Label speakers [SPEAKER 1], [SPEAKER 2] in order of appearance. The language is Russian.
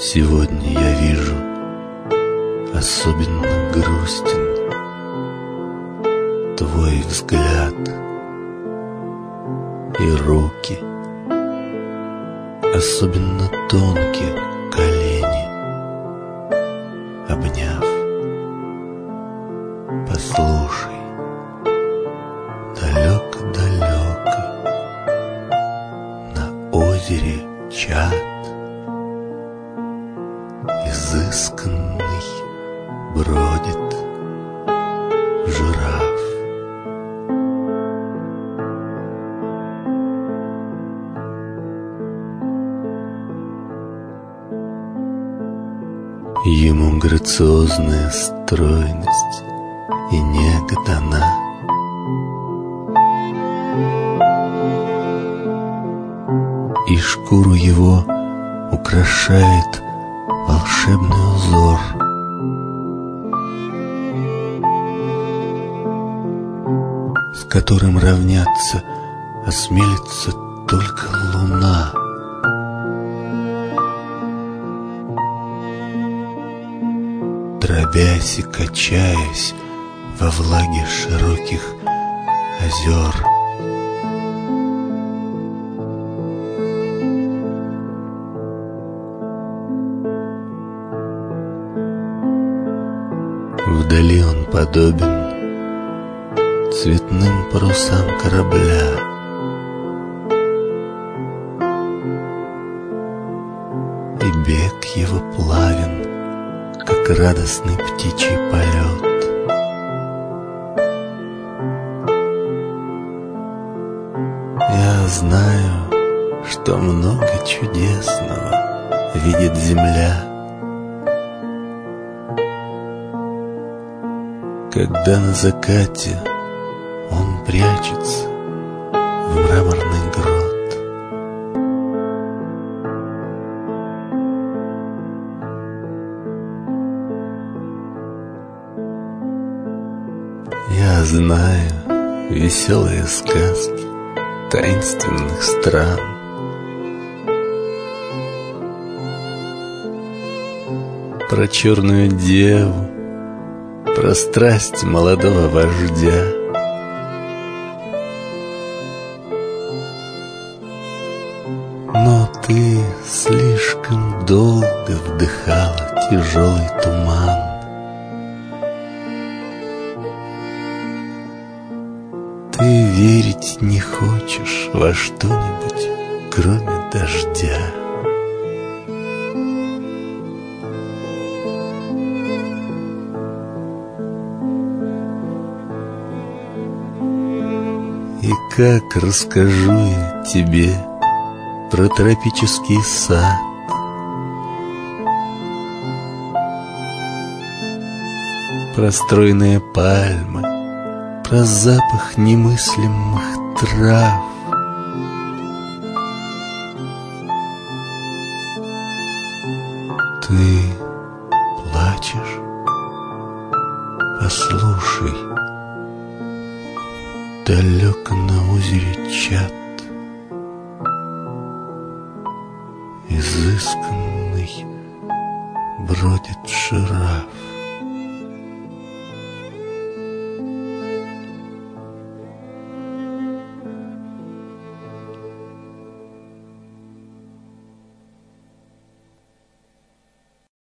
[SPEAKER 1] Сегодня я вижу, особенно грустен твой взгляд и руки, особенно тонкие колени, обняв. Послушай, далеко-далеко на озере Чад изысканный бродит жираф. Ему грациозная стройность и нега дана. И шкуру его украшает волшебный узор. С которым равняться осмелится только луна. Дробясь и качаясь во влаге широких озер. Вдали он подобен цветным парусам корабля. И бег его плавен, как радостный птичий полет. Я знаю, что много чудесного видит земля, когда на закате он прячется в мраморный грот. Я знаю веселые сказки таинственных стран, про черную деву, про страсть молодого вождя. Но ты слишком долго вдыхала тяжелый туман. Ты верить не хочешь во что-нибудь, кроме дождя. И как расскажу я тебе про тропический сад, про стройные пальмы, про запах немыслимых трав. Ты плачешь? Послушай, далеко на озере Чад изысканный бродит жираф.